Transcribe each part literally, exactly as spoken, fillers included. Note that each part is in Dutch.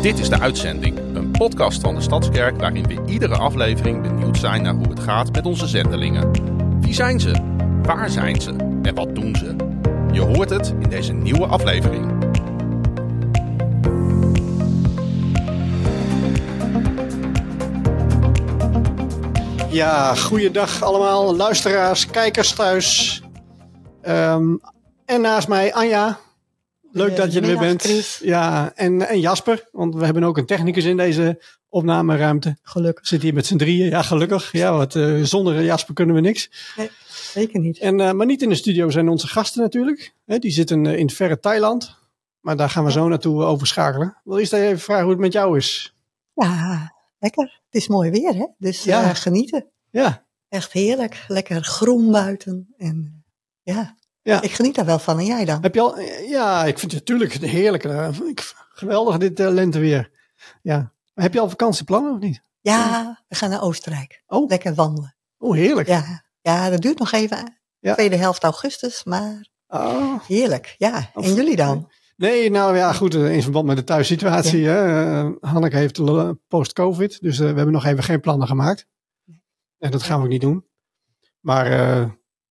Dit is de uitzending, een podcast van de Stadskerk waarin we iedere aflevering benieuwd zijn naar hoe het gaat met onze zendelingen. Wie zijn ze? Waar zijn ze? En wat doen ze? Je hoort het in deze nieuwe aflevering. Ja, goeiedag allemaal, luisteraars, kijkers thuis. Um, en naast mij Anja. Leuk dat je er weer bent. Chris. Ja, en, en Jasper, want we hebben ook een technicus in deze opnameruimte. Gelukkig. Zit hier met z'n drieën. Ja, gelukkig. Ja, want uh, zonder Jasper kunnen we niks. Nee, zeker niet. En, uh, maar niet in de studio zijn onze gasten natuurlijk. He, die zitten uh, in het verre Thailand. Maar daar gaan we zo naartoe uh, overschakelen. Wil je eens even vragen hoe het met jou is? Ja, lekker. Het is mooi weer, hè? Dus Ja. uh, genieten. Ja. Echt heerlijk. Lekker groen buiten. En ja. Ja. Ik geniet daar wel van. En jij dan? Heb je al? Ja, ik vind het natuurlijk heerlijk. Uh, ik, geweldig dit uh, lenteweer. Ja. Maar heb je al vakantieplannen of niet? Ja, we gaan naar Oostenrijk. Oh. Lekker wandelen. Oh, heerlijk. Ja, ja, dat duurt nog even. Ja. Tweede helft augustus, maar Oh. heerlijk. Ja, Of- en jullie dan? Nee, nou ja, goed. uh, In verband met de thuissituatie. Ja. Hè, uh, Hanneke heeft uh, post-covid. Dus uh, we hebben nog even geen plannen gemaakt. En dat gaan we ook niet doen. Maar uh,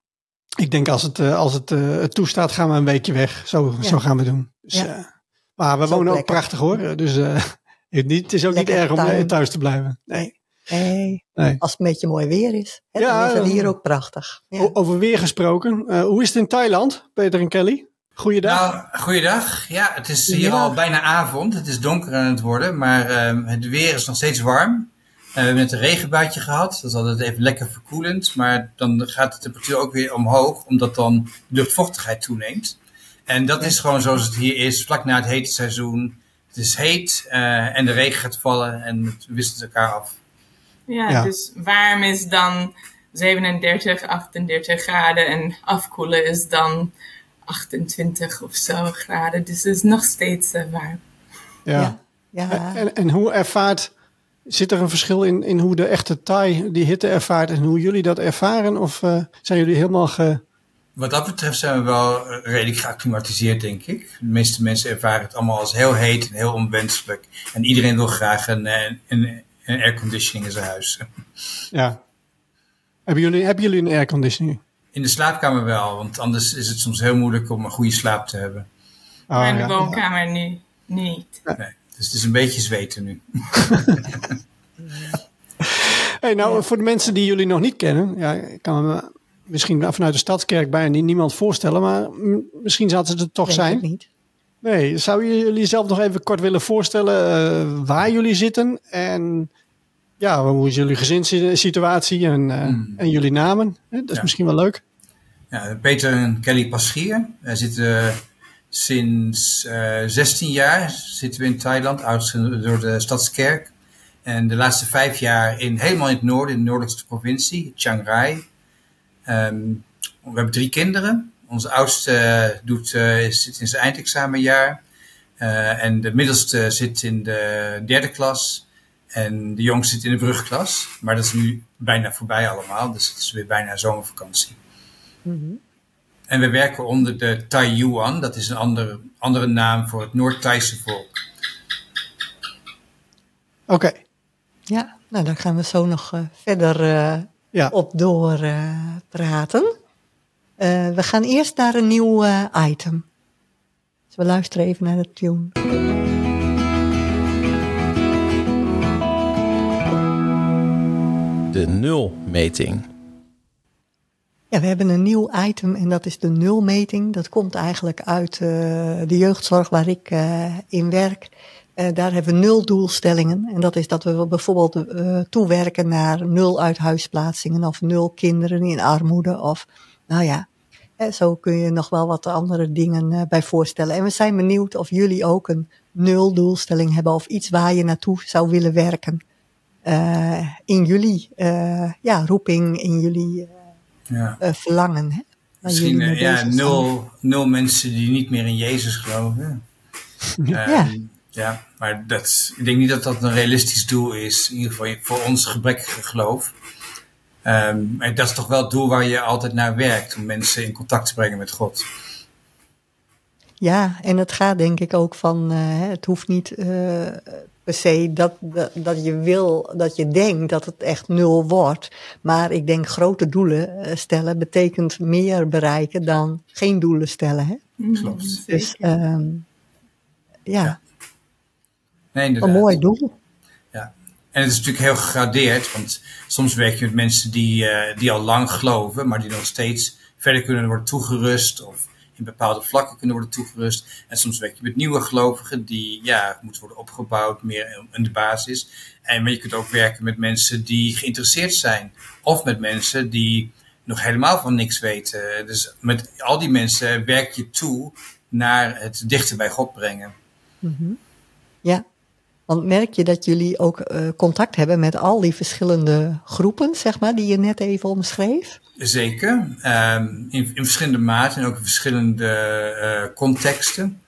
ik denk als het, uh, als het, uh, het toestaat, gaan we een weekje weg. Zo, Ja. zo gaan we doen. Dus, Ja. uh, maar we Is ook wonen ook lekker. prachtig hoor. Dus uh, het, niet, het is ook Lekker niet erg om tuin. uh, thuis te blijven. Nee. Nee, nee. als het een beetje mooi weer is. Hè, Ja, dan is het dan- hier ook prachtig. Ja. O- Over weer gesproken. Uh, hoe is het in Thailand, Peter en Kelly? Goeiedag. Nou, goeiedag. Ja, het is hier Goeiedag. al bijna avond. Het is donker aan het worden, maar uh, het weer is nog steeds warm. Uh, we hebben net een regenbuitje gehad. Dat is altijd even lekker verkoelend. Maar dan gaat de temperatuur ook weer omhoog, omdat dan de luchtvochtigheid toeneemt. En dat is gewoon zoals het hier is, vlak na het hete seizoen. Het is heet uh, en de regen gaat vallen en het wisselt elkaar af. Ja, Ja. dus warm is dan zevenendertig, achtendertig graden en afkoelen is dan achtentwintig of zo graden. Dus het is nog steeds uh, warm. Ja. Ja, ja. En, en hoe ervaart, zit er een verschil in, in hoe de echte Thai die hitte ervaart en hoe jullie dat ervaren? Of uh, zijn jullie helemaal ge... Wat dat betreft zijn we wel redelijk geacclimatiseerd, denk ik. De meeste mensen ervaren het allemaal als heel heet en heel onwenselijk. En iedereen wil graag een, een, een airconditioning in zijn huis. Ja. Hebben jullie, hebben jullie een airconditioning? In de slaapkamer wel, want anders is het soms heel moeilijk om een goede slaap te hebben. Ah, maar in de ja. woonkamer nu niet. Nee, dus het is een beetje zweten nu. Hey, nou, voor de mensen die jullie nog niet kennen, ja, ik kan me misschien vanuit de Stadskerk bijna niet niemand voorstellen, maar m- misschien zouden ze het toch Denk zijn. ik niet. Nee, zou je jullie zelf nog even kort willen voorstellen uh, waar jullie zitten en ja, hoe is jullie gezinssituatie en, uh, Hmm. en jullie namen? Hè, Dat is Ja. misschien wel leuk. Ja, Peter en Kelly Paschier. Wij zitten sinds uh, zestien jaar zitten we in Thailand, ouders door de Stadskerk. En de laatste vijf jaar in, helemaal in het noorden, in de noordelijkste provincie, Chiang Rai. Um, we hebben drie kinderen. Onze oudste doet, uh, zit in zijn eindexamenjaar. Uh, en de middelste zit in de derde klas. En de jongste zit in de brugklas. Maar dat is nu bijna voorbij allemaal. Dus het is weer bijna zomervakantie. Mhm. En we werken onder de Thai Yuan. Dat is een andere, andere naam voor het Noord-Thaise volk. Oké, okay. Ja, nou daar gaan we zo nog uh, verder uh, Ja. op door uh, praten. Uh, we gaan eerst naar een nieuw uh, item. Dus we luisteren even naar de tune. De nulmeting. Ja, we hebben een nieuw item en dat is de nulmeting. Dat komt eigenlijk uit uh, de jeugdzorg waar ik uh, in werk. Uh, daar hebben we nul doelstellingen. En dat is dat we bijvoorbeeld uh, toewerken naar nul uithuisplaatsingen of nul kinderen in armoede. Of, nou ja, hè, zo kun je nog wel wat andere dingen uh, bij voorstellen. En we zijn benieuwd of jullie ook een nul doelstelling hebben of iets waar je naartoe zou willen werken. Uh, in jullie uh, ja, roeping, in jullie uh, Ja. uh, verlangen. Hè? Misschien jullie mee uh, ja, bezig zijn. nul, nul mensen die niet meer in Jezus geloven. Ja. Um, ja, maar dat, ik denk niet dat dat een realistisch doel is. In ieder geval voor ons gebrekkige geloof. Um, maar dat is toch wel het doel waar je altijd naar werkt. Om mensen in contact te brengen met God. Ja, en het gaat denk ik ook van, uh, het hoeft niet uh, per se dat, dat, dat je wil, dat je denkt dat het echt nul wordt. Maar ik denk grote doelen stellen betekent meer bereiken dan geen doelen stellen. Hè? Klopt. Dus um, ja, ja. Nee, een mooi doel. Ja. En het is natuurlijk heel gegradeerd, want soms werk je met mensen die, uh, die al lang geloven, maar die nog steeds verder kunnen worden toegerust of in bepaalde vlakken kunnen worden toegerust. En soms werk je met nieuwe gelovigen die ja, moeten worden opgebouwd, meer in de basis. En maar je kunt ook werken met mensen die geïnteresseerd zijn. Of met mensen die nog helemaal van niks weten. Dus met al die mensen werk je toe naar het dichter bij God brengen. Mm-hmm. Ja, want merk je dat jullie ook uh, contact hebben met al die verschillende groepen, zeg maar, die je net even omschreef? Zeker, um, in, in verschillende maten en ook in verschillende uh, contexten.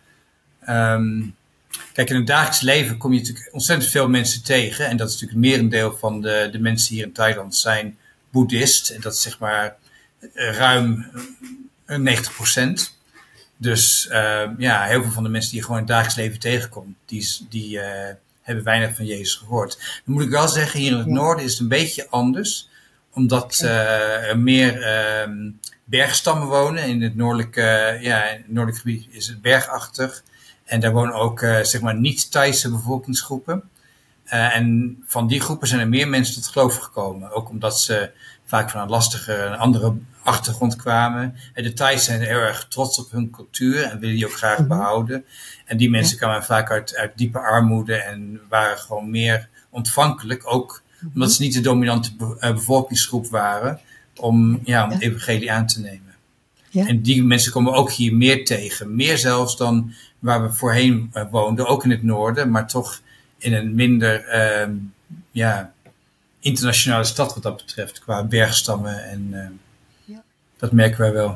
Um, kijk, in het dagelijks leven kom je natuurlijk ontzettend veel mensen tegen. En dat is natuurlijk het merendeel van de, de mensen hier in Thailand zijn boeddhist. En dat is zeg maar uh, ruim uh, negentig procent. Dus uh, ja, heel veel van de mensen die je gewoon in het dagelijks leven tegenkomt, die, die uh, hebben weinig van Jezus gehoord. Dan moet ik wel zeggen, hier in het noorden is het een beetje anders. Omdat uh, er meer uh, bergstammen wonen. In het noordelijke, uh, ja, in het noordelijke gebied is het bergachtig. En daar wonen ook uh, zeg maar niet-Thaise bevolkingsgroepen. Uh, en van die groepen zijn er meer mensen tot geloof gekomen. Ook omdat ze vaak van een lastige, een andere achtergrond kwamen. En de Thais zijn heel erg trots op hun cultuur en willen die ook graag mm-hmm. behouden. En die mensen ja. kwamen vaak uit, uit diepe armoede en waren gewoon meer ontvankelijk. Ook omdat ze niet de dominante be- uh, bevolkingsgroep waren om, ja, om het evangelie aan te nemen. Ja. En die mensen komen ook hier meer tegen. Meer zelfs dan waar we voorheen uh, woonden, ook in het noorden, maar toch in een minder uh, ja, internationale stad wat dat betreft, qua bergstammen. En uh, ja. dat merken wij wel.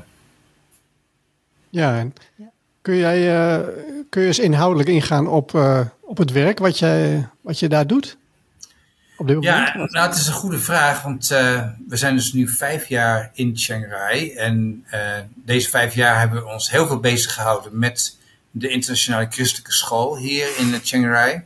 Ja, en kun jij uh, kun je eens inhoudelijk ingaan op, uh, op het werk wat je, wat je daar doet? Op dit moment? Ja, nou, het is een goede vraag, want uh, we zijn dus nu vijf jaar in Chiang Rai. En uh, deze vijf jaar hebben we ons heel veel bezig gehouden met de internationale christelijke school hier in Chiang Rai.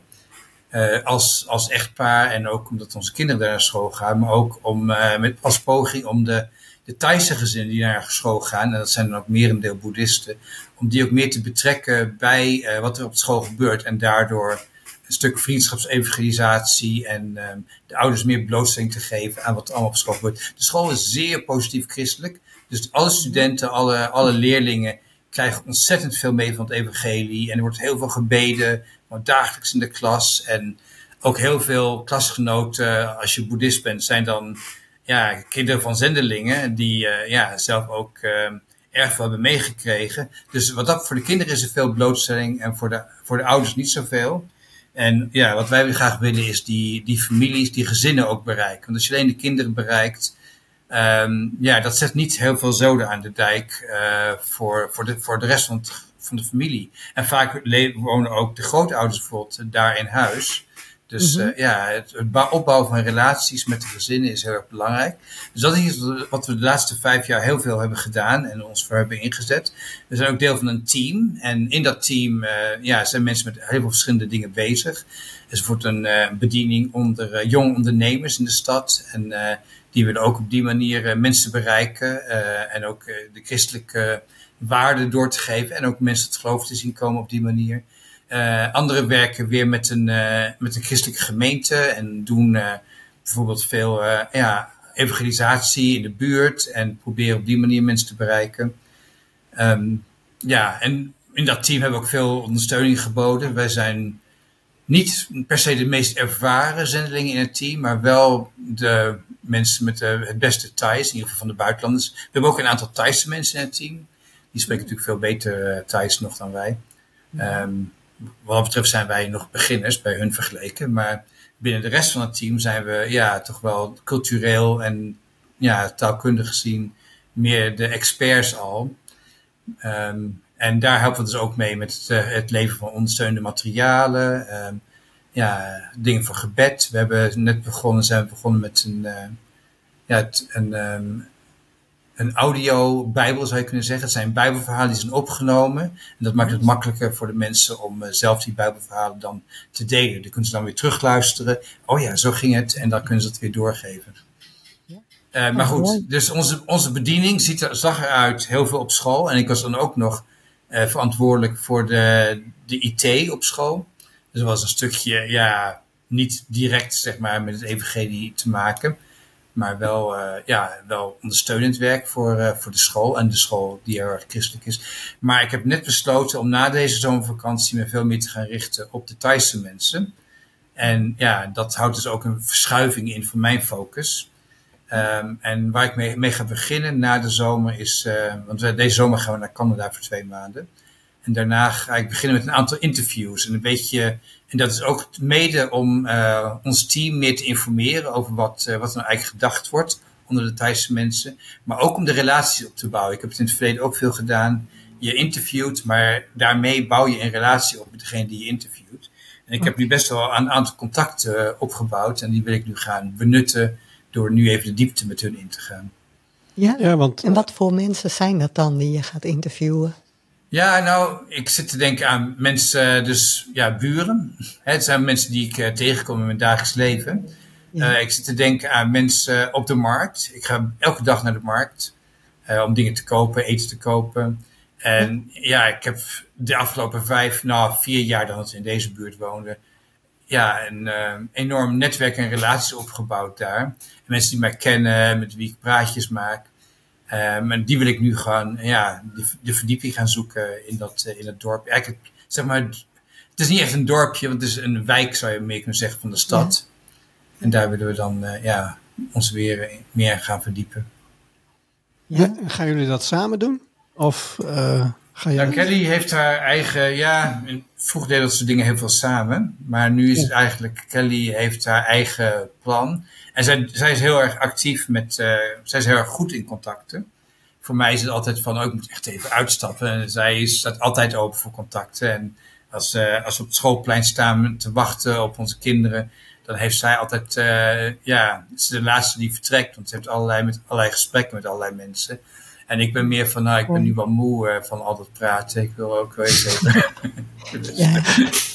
Uh, als, als echtpaar en ook omdat onze kinderen daar naar school gaan. Maar ook om, uh, met, als poging om de, de Thaise gezinnen die naar school gaan, en dat zijn dan ook merendeel boeddhisten, om die ook meer te betrekken bij uh, wat er op school gebeurt. En daardoor een stuk vriendschapsevangelisatie en um, de ouders meer blootstelling te geven aan wat er allemaal op school gebeurt. De school is zeer positief christelijk. Dus alle studenten, alle, alle leerlingen krijgen ontzettend veel mee van het evangelie. En er wordt heel veel gebeden, gewoon dagelijks in de klas. En ook heel veel klasgenoten, als je boeddhist bent, zijn dan ja, kinderen van zendelingen die uh, ja, zelf ook uh, erg veel hebben meegekregen. Dus wat dat, voor de kinderen is er veel blootstelling en voor de, voor de ouders niet zoveel. En ja, wat wij graag willen is die, die families, die gezinnen ook bereiken. Want als je alleen de kinderen bereikt, um, ja, dat zet niet heel veel zoden aan de dijk uh, voor, voor, de, voor de rest van, het, van de familie. En vaak le- wonen ook de grootouders bijvoorbeeld daar in huis. Dus mm-hmm. uh, ja, het, het opbouwen van relaties met de gezinnen is heel erg belangrijk. Dus dat is wat we de laatste vijf jaar heel veel hebben gedaan en ons voor hebben ingezet. We zijn ook deel van een team. En in dat team uh, ja, zijn mensen met heel veel verschillende dingen bezig. Dus er wordt een uh, bediening onder uh, jonge ondernemers in de stad. En uh, die willen ook op die manier uh, mensen bereiken. Uh, en ook uh, de christelijke waarden door te geven. En ook mensen het geloof te zien komen op die manier. Uh, anderen werken weer met een, uh, met een christelijke gemeente en doen uh, bijvoorbeeld veel uh, ja, evangelisatie in de buurt en proberen op die manier mensen te bereiken. Um, ja, en in dat team hebben we ook veel ondersteuning geboden. Wij zijn niet per se de meest ervaren zendelingen in het team, maar wel de mensen met de, het beste Thais, in ieder geval van de buitenlanders. We hebben ook een aantal Thaise mensen in het team. Die spreken natuurlijk veel beter uh, Thais nog dan wij. Um, Wat dat betreft zijn wij nog beginners bij hun vergeleken. Maar binnen de rest van het team zijn we ja, toch wel cultureel en ja, taalkundig gezien meer de experts al. Um, en daar helpen we dus ook mee met het, het leveren van ondersteunende materialen. Um, ja, dingen voor gebed. We hebben net begonnen, zijn we begonnen met een, uh, ja, het, een, um, een audio-bijbel zou je kunnen zeggen. Het zijn bijbelverhalen die zijn opgenomen. En dat maakt het makkelijker voor de mensen om uh, zelf die bijbelverhalen dan te delen. Die kunnen ze dan weer terugluisteren. Oh ja, zo ging het. En dan kunnen ze het weer doorgeven. Uh, maar goed, dus onze, onze bediening ziet er, zag eruit heel veel op school. En ik was dan ook nog uh, verantwoordelijk voor de, de I T op school. Dus er was een stukje, ja, niet direct zeg maar met het evangelie te maken. Maar wel, uh, ja, wel ondersteunend werk voor, uh, voor de school. En de school die heel erg christelijk is. Maar ik heb net besloten om na deze zomervakantie me veel meer te gaan richten op de Thaise mensen. En ja, dat houdt dus ook een verschuiving in voor mijn focus. Um, en waar ik mee, mee ga beginnen na de zomer is, uh, want we, deze zomer gaan we naar Canada voor twee maanden. En daarna ga ik beginnen met een aantal interviews. En een beetje, en dat is ook mede om uh, ons team meer te informeren over wat, uh, wat er nou eigenlijk gedacht wordt onder de Thaise mensen. Maar ook om de relaties op te bouwen. Ik heb het in het verleden ook veel gedaan. Je interviewt, maar daarmee bouw je een relatie op met degene die je interviewt. En ik heb nu best wel een aantal contacten opgebouwd. En die wil ik nu gaan benutten door nu even de diepte met hun in te gaan. Ja, ja want, en wat voor mensen zijn dat dan die je gaat interviewen? Ja, nou, ik zit te denken aan mensen, dus ja, buren. Het zijn mensen die ik uh, tegenkom in mijn dagelijks leven. Ja. Uh, ik zit te denken aan mensen op de markt. Ik ga elke dag naar de markt uh, om dingen te kopen, eten te kopen. En ja, ja ik heb de afgelopen vijf, nou vier jaar dat ik in deze buurt woonde, ja, een uh, enorm netwerk en relaties opgebouwd daar. En mensen die mij kennen, met wie ik praatjes maak. Um, en die wil ik nu gaan, ja, de, de verdieping gaan zoeken in dat, uh, in dat dorp. Eigenlijk, zeg maar, het is niet echt een dorpje, want het is een wijk, zou je meer kunnen zeggen, van de stad. Ja. En daar willen we dan, uh, ja, ons weer meer gaan verdiepen. Ja, gaan jullie dat samen doen? Of uh, ga jij... Ja, Kelly heeft haar eigen, ja, vroeger deden dat soort dingen heel veel samen. Maar nu is het eigenlijk, Kelly heeft haar eigen plan. En zij, zij is heel erg actief met, uh, zij is heel erg goed in contacten. Voor mij is het altijd van, oh, ik moet echt even uitstappen. En zij is, staat altijd open voor contacten. En als, uh, als we op het schoolplein staan te wachten op onze kinderen, dan heeft zij altijd, uh, ja, het is de laatste die vertrekt. Want ze heeft allerlei, met allerlei gesprekken met allerlei mensen. En ik ben meer van, nou, ik ben nu wel moe uh, van al dat praten. Ik wil ook weten. dus, ja.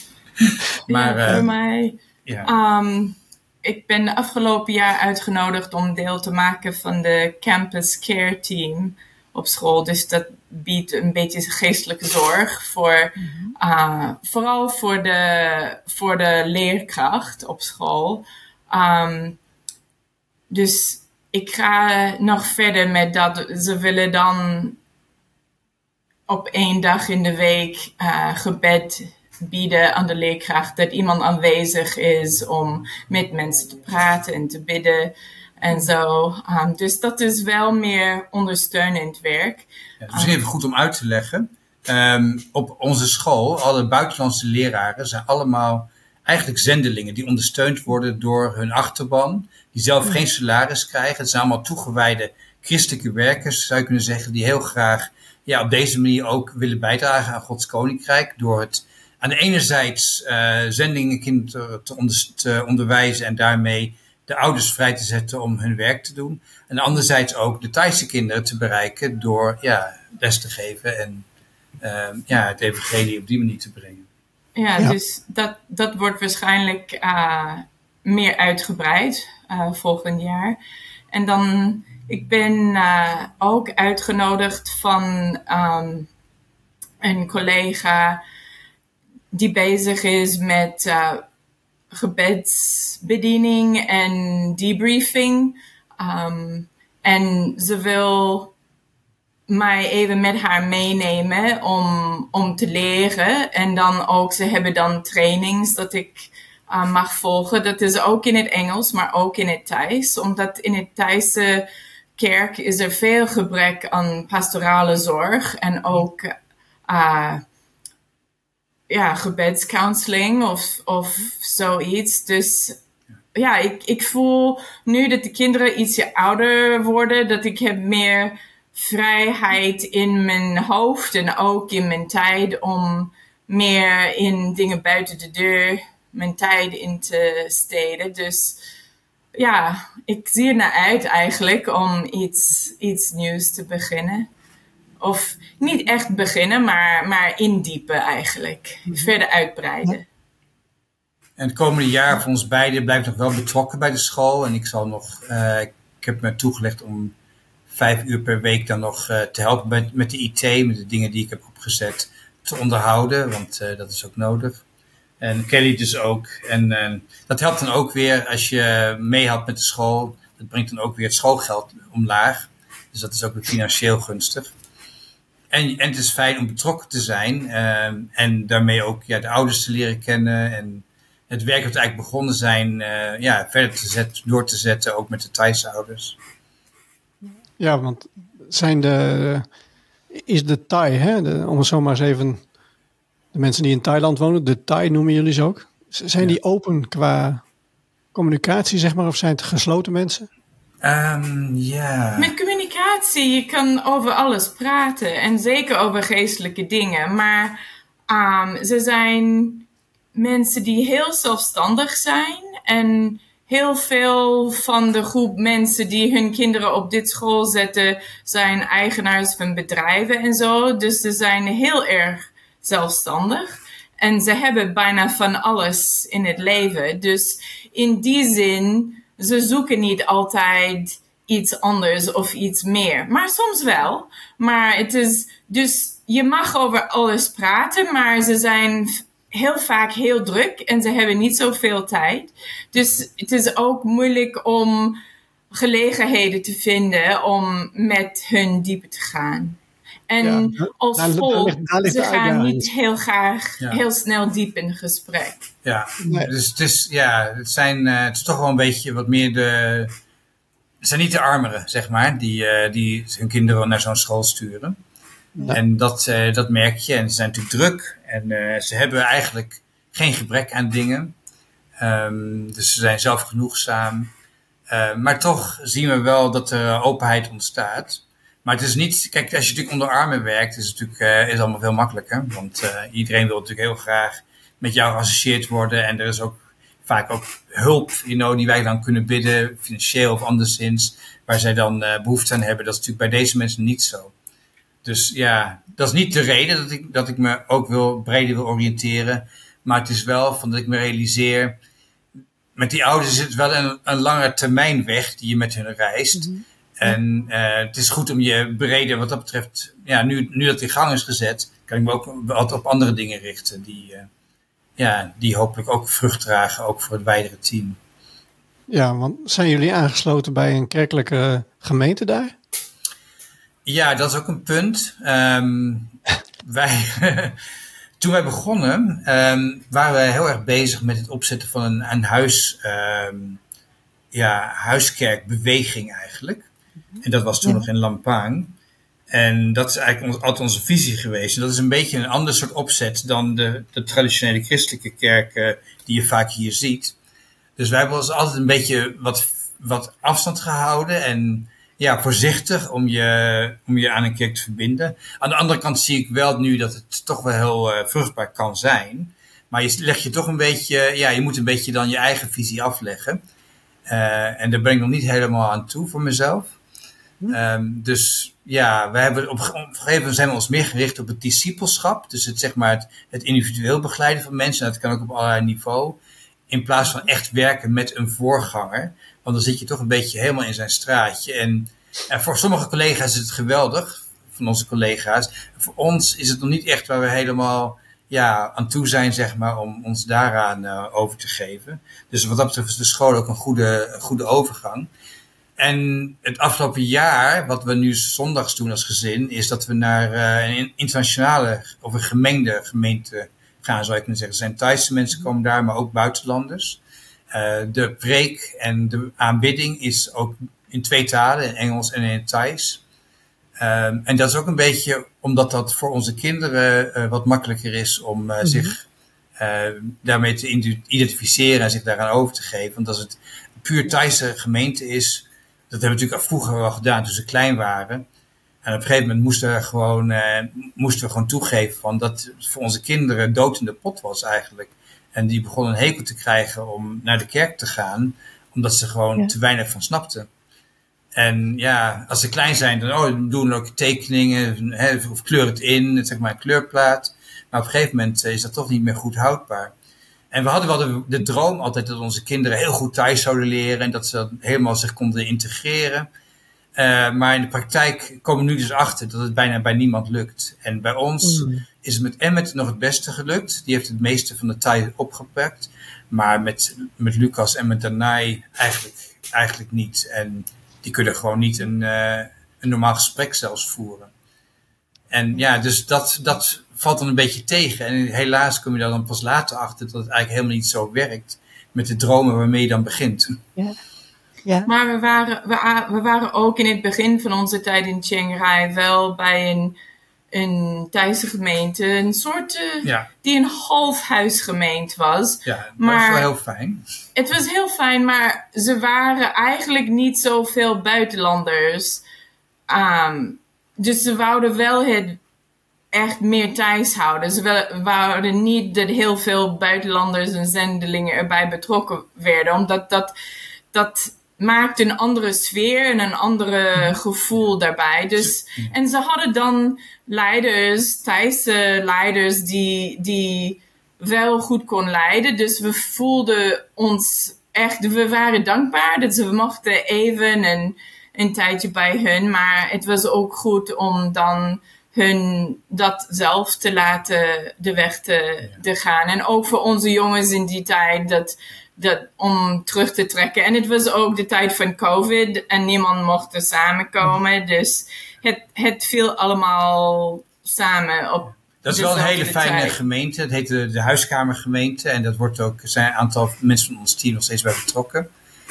maar, ja, voor uh, mij... Ja. Um, ik ben afgelopen jaar uitgenodigd om deel te maken van de Campus Care Team op school. Dus dat biedt een beetje geestelijke zorg voor, uh, vooral voor de, voor de leerkracht op school. Um, dus ik ga nog verder met dat. Ze willen dan op één dag in de week uh, gebed bieden aan de leerkracht, dat iemand aanwezig is om met mensen te praten en te bidden en zo. Um, dus dat is wel meer ondersteunend werk. Ja, het is misschien even goed om uit te leggen. Um, op onze school, alle buitenlandse leraren zijn allemaal eigenlijk zendelingen die ondersteund worden door hun achterban, die zelf geen salaris krijgen. Het zijn allemaal toegewijde christelijke werkers, zou je kunnen zeggen, die heel graag ja, op deze manier ook willen bijdragen aan Gods Koninkrijk door het aan de ene zijde uh, zendelingekinderen te, onder, te onderwijzen en daarmee de ouders vrij te zetten om hun werk te doen. En anderzijds ook de Thaise kinderen te bereiken door ja, les te geven en uh, ja, het evangelie op die manier te brengen. Ja, ja. dus dat, dat wordt waarschijnlijk uh, meer uitgebreid uh, volgend jaar. En dan, ik ben uh, ook uitgenodigd van um, een collega die bezig is met uh, gebedsbediening en debriefing. Um, en ze wil mij even met haar meenemen om, om te leren. En dan ook, ze hebben dan trainings dat ik uh, mag volgen. Dat is ook in het Engels, maar ook in het Thais. Omdat in het Thaise kerk is er veel gebrek aan pastorale zorg. En ook uh, ja, gebedscounseling of, of zoiets. Dus ja, ik, ik voel nu dat de kinderen ietsje ouder worden, dat ik heb meer vrijheid in mijn hoofd en ook in mijn tijd om meer in dingen buiten de deur mijn tijd in te steden. Dus ja, ik zie er naar uit eigenlijk om iets, iets nieuws te beginnen. Of niet echt beginnen, maar, maar indiepen eigenlijk. Verder uitbreiden. En het komende jaar voor ons beiden blijft nog wel betrokken bij de school. En ik zal nog, uh, ik heb me toegelegd om vijf uur per week dan nog uh, te helpen met, met de I T, met de dingen die ik heb opgezet, te onderhouden. Want uh, dat is ook nodig. En Kelly dus ook. En uh, dat helpt dan ook weer als je meehelpt met de school. Dat brengt dan ook weer het schoolgeld omlaag. Dus dat is ook weer financieel gunstig. En, en het is fijn om betrokken te zijn. Uh, en daarmee ook ja, de ouders te leren kennen. En het werk dat we eigenlijk begonnen zijn, uh, ja, verder te zetten, door te zetten. Ook met de Thaise ouders. Ja, want zijn de, is de Thai, hè, de, om het zo maar eens even, de mensen die in Thailand wonen, de Thai noemen jullie ze ook. Zijn ja. die open qua communicatie, zeg maar, of zijn het gesloten mensen? Um, yeah. Met communicatie, je kan over alles praten en zeker over geestelijke dingen. Maar um, ze zijn mensen die heel zelfstandig zijn en heel veel van de groep mensen die hun kinderen op dit school zetten zijn eigenaars van bedrijven en zo. Dus ze zijn heel erg zelfstandig en ze hebben bijna van alles in het leven. Dus in die zin, ze zoeken niet altijd iets anders of iets meer. Maar soms wel. Maar het is, dus je mag over alles praten, maar ze zijn heel vaak heel druk en ze hebben niet zoveel tijd. Dus het is ook moeilijk om gelegenheden te vinden om met hun dieper te gaan. En ja, als daar, volk, daar ligt, daar ligt ze gaan niet heel graag, ja. heel snel diep in gesprek. Ja, nee. dus het is, ja, het, zijn, uh, het is toch wel een beetje wat meer de... Het zijn niet de armeren, zeg maar, die, uh, die hun kinderen naar zo'n school sturen. Ja. En dat, uh, dat merk je. En ze zijn natuurlijk druk. En uh, ze hebben eigenlijk geen gebrek aan dingen. Um, dus ze zijn zelfgenoegzaam. Uh, maar toch zien we wel dat er openheid ontstaat. Maar het is niet... Kijk, als je natuurlijk onder armen werkt, is het natuurlijk uh, is allemaal veel makkelijker. Want uh, iedereen wil natuurlijk heel graag met jou geassocieerd worden. En er is ook vaak ook hulp, you know, die wij dan kunnen bidden, financieel of anderszins, waar zij dan uh, behoefte aan hebben. Dat is natuurlijk bij deze mensen niet zo. Dus ja, dat is niet de reden dat ik, dat ik me ook wil, breder wil oriënteren. Maar het is wel van dat ik me realiseer, met die ouders is het wel een, een lange termijn weg die je met hun reist. Mm-hmm. En uh, het is goed om je breder, wat dat betreft, ja, nu, nu dat in gang is gezet, kan ik me ook altijd op andere dingen richten die, uh, ja, die hopelijk ook vrucht dragen, ook voor het wijdere team. Ja, want zijn jullie aangesloten bij een kerkelijke gemeente daar? Ja, dat is ook een punt. Um, wij, toen wij begonnen, um, waren wij heel erg bezig met het opzetten van een, een huis, um, ja, huiskerkbeweging eigenlijk. En dat was toen ja. nog in Lampang. En dat is eigenlijk ons, altijd onze visie geweest. En dat is een beetje een ander soort opzet dan de, de traditionele christelijke kerken die je vaak hier ziet. Dus wij hebben ons altijd een beetje wat, wat afstand gehouden en ja, voorzichtig om je, om je aan een kerk te verbinden. Aan de andere kant zie ik wel nu dat het toch wel heel uh, vruchtbaar kan zijn. Maar je legt je toch een beetje, ja, je moet een beetje dan je eigen visie afleggen. Uh, en daar ben ik nog niet helemaal aan toe voor mezelf. Um, dus ja, we hebben op, op een gegeven moment zijn we ons meer gericht op het discipelschap. Dus het, zeg maar het, het individueel begeleiden van mensen. En dat kan ook op allerlei niveau. In plaats van echt werken met een voorganger. Want dan zit je toch een beetje helemaal in zijn straatje. En, en voor sommige collega's is het geweldig. Van onze collega's. Voor ons is het nog niet echt waar we helemaal ja, aan toe zijn, zeg maar, om ons daaraan uh, over te geven. Dus wat dat betreft is de school ook een goede, een goede overgang. En het afgelopen jaar, wat we nu zondags doen als gezin, is dat we naar uh, een internationale of een gemengde gemeente gaan, zou ik kunnen zeggen. Er zijn Thaise mensen komen daar, maar ook buitenlanders. Uh, de preek en de aanbidding is ook in twee talen, in Engels en in het Thais. Um, en dat is ook een beetje omdat dat voor onze kinderen uh, wat makkelijker is om uh, mm-hmm. zich uh, daarmee te identificeren en zich daaraan over te geven. Want als het een puur Thaise gemeente is, dat hebben we natuurlijk vroeger wel gedaan toen ze klein waren. En op een gegeven moment moesten we gewoon, uh, moesten we gewoon toegeven van dat het voor onze kinderen dood in de pot was eigenlijk. En die begonnen een hekel te krijgen om naar de kerk te gaan, Omdat ze gewoon ja. te weinig van snapten. En ja, als ze klein zijn, dan oh, doen ook tekeningen, hè, of kleur het in, zeg maar een kleurplaat. Maar op een gegeven moment is dat toch niet meer goed houdbaar. En we hadden wel de, de droom altijd dat onze kinderen heel goed thuis zouden leren en dat ze helemaal zich konden integreren. Uh, maar in de praktijk komen we nu dus achter dat het bijna bij niemand lukt. En bij ons mm. is het met Emmet nog het beste gelukt. Die heeft het meeste van de tijd opgepakt. Maar met, met Lucas en met Danai eigenlijk, eigenlijk niet. En die kunnen gewoon niet een, uh, een normaal gesprek zelfs voeren. En ja, dus dat, dat valt dan een beetje tegen. En helaas kom je daar dan pas later achter dat het eigenlijk helemaal niet zo werkt. Met de dromen waarmee je dan begint. Ja. Ja. Maar we waren, we, we waren ook in het begin van onze tijd in Chiang Rai wel bij een, een Thaise gemeente. Een soort, uh, ja. die een half huisgemeente was. Ja, dat maar was wel heel fijn. Het was heel fijn, maar ze waren eigenlijk niet zoveel buitenlanders. Um, dus ze wouden wel het echt meer Thais houden. Ze wouden niet dat heel veel buitenlanders en zendelingen erbij betrokken werden. Omdat dat... dat maakt een andere sfeer en een andere gevoel daarbij. Dus, en ze hadden dan leiders, Thaise leiders, die, die wel goed kon leiden. Dus we voelden ons echt, we waren dankbaar dat we mochten even een, een tijdje bij hun. Maar het was ook goed om dan hun dat zelf te laten de weg te, te gaan. En ook voor onze jongens in die tijd, dat... Dat, om terug te trekken. En het was ook de tijd van COVID en niemand mocht er samenkomen. Dus het, het viel allemaal samen op. Dat is wel een hele fijne tijd. Gemeente. Het heet de, de Huiskamergemeente. En dat wordt ook, er zijn een aantal mensen van ons team nog steeds bij betrokken.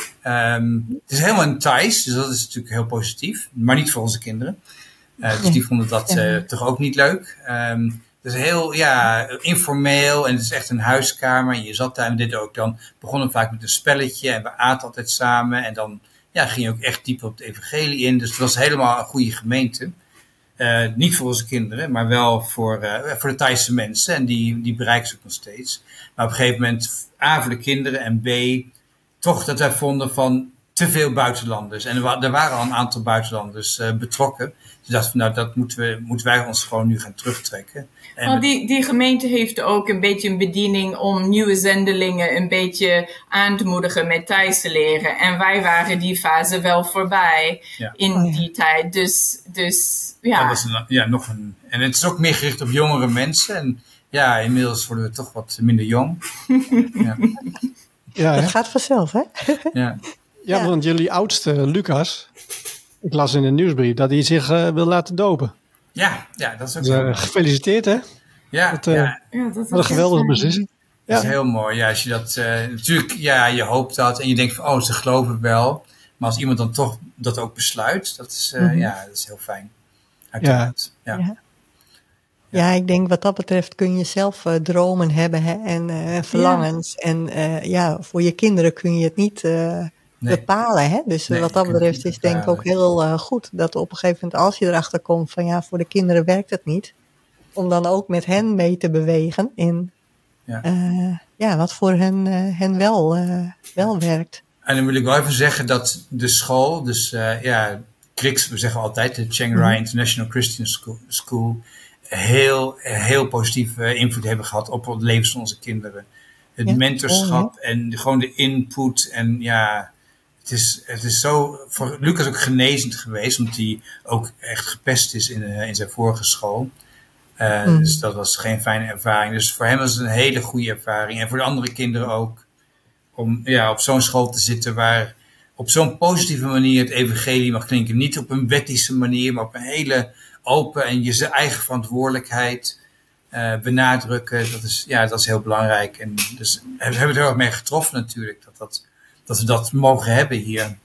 Um, het is helemaal in Thais, dus dat is natuurlijk heel positief. Maar niet voor onze kinderen. Uh, dus die vonden dat uh, toch ook niet leuk. Um, Het is heel ja, informeel en het is echt een huiskamer. En je zat daar en dit ook dan. Begonnen vaak met een spelletje en we aten altijd samen. En dan ja, ging je ook echt dieper op het evangelie in. Dus het was helemaal een goede gemeente. Uh, niet voor onze kinderen, maar wel voor, uh, voor de Thaise mensen. En die, die bereiken ze ook nog steeds. Maar op een gegeven moment, A voor de kinderen en B, toch dat wij vonden van te veel buitenlanders. En er, wa- er waren al een aantal buitenlanders uh, betrokken. Dus dachten van, nou, dat moeten, we, moeten wij ons gewoon nu gaan terugtrekken. En well, die, die gemeente heeft ook een beetje een bediening om nieuwe zendelingen een beetje aan te moedigen met Thais te leren. En wij waren die fase wel voorbij ja. in oh, ja. die tijd. Dus, dus ja. Ja, dat is een, ja, nog een, en het is ook meer gericht op jongere mensen. En ja, inmiddels worden we toch wat minder jong. ja. Ja, dat gaat vanzelf, hè? ja. Ja, want jullie oudste, Lucas, ik las in de nieuwsbrief dat hij zich uh, wil laten dopen. Ja, ja, dat is ook dus, uh, gefeliciteerd, hè? Ja, dat, uh, ja. ja dat is wat een geweldige beslissing. Ja. Dat is heel mooi. Ja, als je dat, uh, natuurlijk, ja, je hoopt dat en je denkt van, oh, ze geloven wel. Maar als iemand dan toch dat ook besluit, dat is, uh, mm-hmm. ja, dat is heel fijn. Uiteraard. Ja. Ja. Ja, ik denk wat dat betreft kun je zelf uh, dromen hebben hè, en uh, verlangens. Ja. En uh, ja, voor je kinderen kun je het niet uh, nee. bepalen. Hè? Dus nee, wat dat betreft is denk ik ook heel uh, goed dat op een gegeven moment als je erachter komt van ja, voor de kinderen werkt het niet. Om dan ook met hen mee te bewegen in ja. Uh, ja, wat voor hen, uh, hen wel, uh, wel werkt. En dan wil ik wel even zeggen dat de school, dus uh, ja, C R I X, we zeggen altijd de Chiang Rai mm-hmm. International Christian School, School heel, heel positieve invloed hebben gehad op het leven van onze kinderen. Het ja, mentorschap oh, ja. en gewoon de input. En ja, het is, het is zo voor Lucas ook genezend geweest, omdat hij ook echt gepest is in, in zijn vorige school. Uh, mm. Dus dat was geen fijne ervaring. Dus voor hem was het een hele goede ervaring. En voor de andere kinderen ook. Om ja, op zo'n school te zitten waar op zo'n positieve manier het evangelie mag klinken. Niet op een wettische manier, maar op een hele open en je eigen verantwoordelijkheid uh, benadrukken. Dat is, ja, dat is heel belangrijk. En dus we hebben het heel erg mee getroffen natuurlijk. Dat, dat, dat we dat mogen hebben hier.